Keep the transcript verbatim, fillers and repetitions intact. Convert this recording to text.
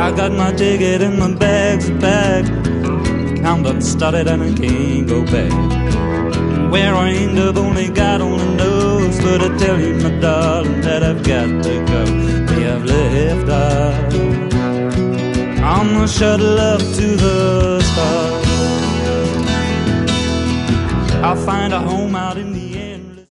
I got my ticket and my bags packed, countdown started and I can't go back. Where I end up only God only knows, but I tell you, my darling, that I've got to go. We have left out on the shuttle up to the stars. I'll find a home out in the air.